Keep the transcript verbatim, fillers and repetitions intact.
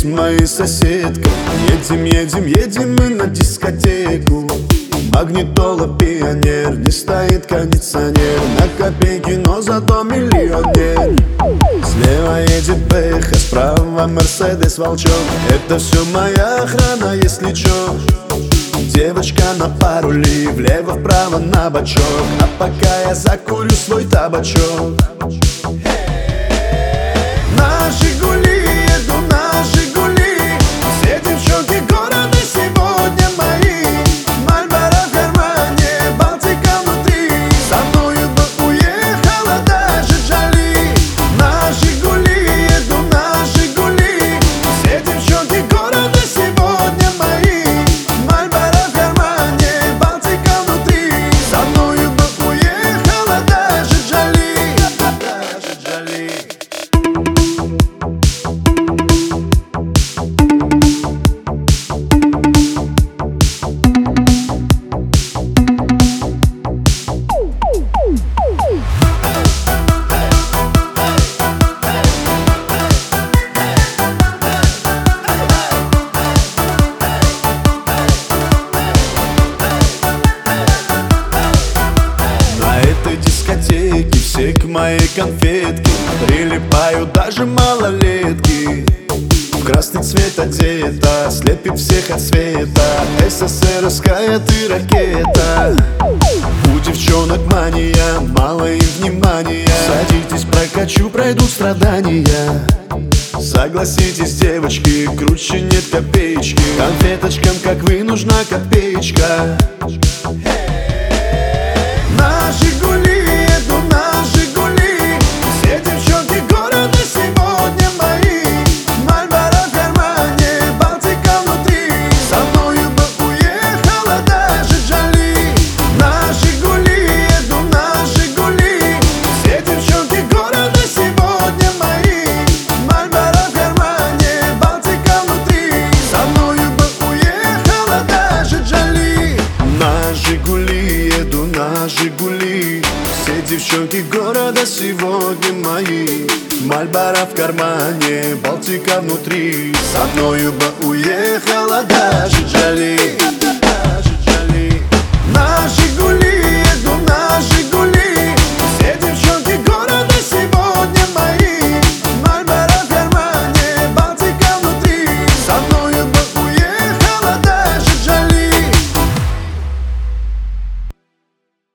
моей соседкой. Едем, едем, едем мы на дискотеку. Магнитола, пионер, не стоит кондиционер. На копейки, но зато миллионер. Слева едет Бэха, справа Мерседес Волчок. Это все моя охрана, если чё. Девочка на парули, влево-вправо на бочок. А пока я закурю свой табачок. На Жигули еду, на Жигули. Все девчонки города сегодня мои. Мальборо в кармане, Балтика внутри. Со мною бы уехала даже Джоли. На Жигули еду, на Жигули. Все девчонки города сегодня мои. Мальборо в кармане, Балтика внутри. Со мною бы уехала даже Джоли. Даже Джоли. Дискотеки, все к моей конфетке прилипают даже малолетки. В красный цвет одета, слепит всех от света. СССРская ты ракета. У девчонок мания, мало им внимания. Садитесь, прокачу, пройдут страдания. Согласитесь, девочки, круче нет копеечки. Конфеточкам, как вы, нужна копеечка. На Жигули еду, на Жигули. Все девчонки города сегодня мои. Мальборо в кармане, Балтика внутри. Со мною бы уехала даже Джоли. На Жигули еду, на Жигули. Все девчонки города сегодня мои. Мальборо в кармане, Балтика внутри. Со мною бы уехала даже Джоли. На Жигули еду, на Жигули. Все девчонки города сегодня мои. Мальборо в кармане, Балтика внутри. Со мною бы уехала даже Джоли. На Жигули еду, на Жигули.